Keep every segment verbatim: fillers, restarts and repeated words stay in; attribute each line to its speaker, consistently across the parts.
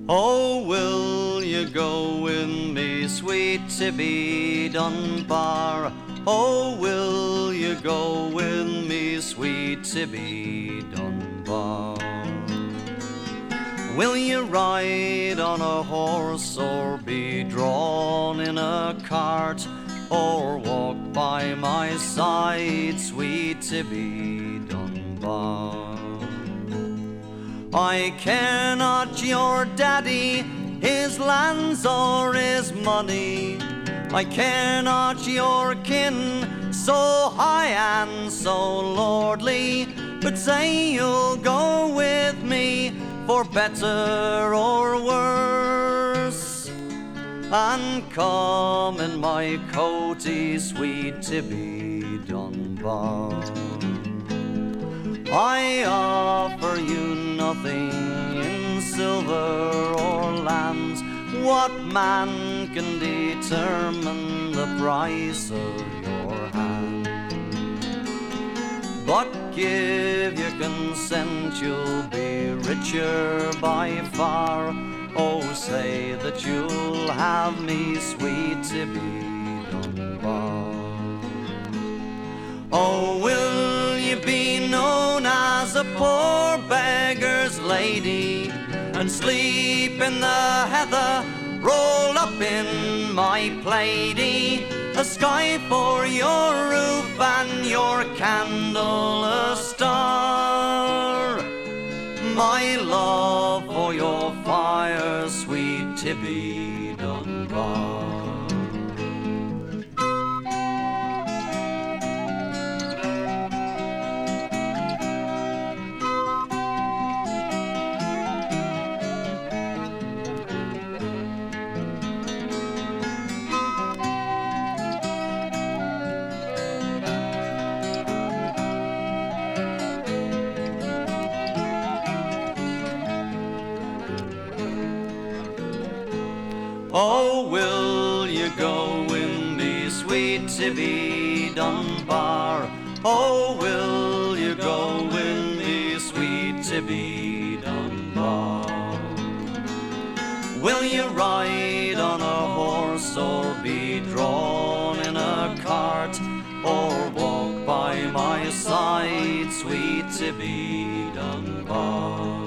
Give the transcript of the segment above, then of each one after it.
Speaker 1: Oh, will you go with me, sweet Tibby Dunbar? Oh, will you go with me, sweet Tibby Dunbar? Will you ride on a horse or be drawn in a cart, or walk by my side, sweet Tibby Dunbar? I care not your daddy, his lands or his money. I care not your kin, so high and so lordly. But say you'll go with me, for better or worse, and come in my coatie, sweet Tibby Dunbar. I offer you nothing in silver or lands. What man can determine the price of your hand? But give your consent, you'll be richer by far. Oh, say that you'll have me, sweet Tibby Dunbar. Oh, will you be known as a poor beggar's lady, and sleep in the heather, roll up in my plaidy? A sky for your roof and your candle a star. My love for your fire, sweet Tibby Dunbar. Oh, will you go with me, sweet Tibby Dunbar? Oh, will you go with me, sweet Tibby Dunbar? Will you ride on a horse or be drawn in a cart, or walk by my side, sweet Tibby Dunbar?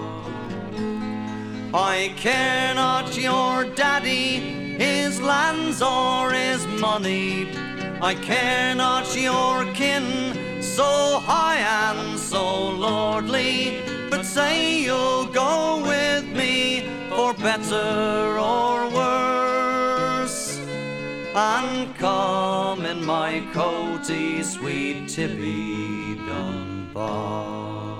Speaker 1: I care not your daddy, his lands or his money. I care not your kin, so high and so lordly. But say you'll go with me, for better or worse, and come in my coatie, sweet Tibby Dunbar.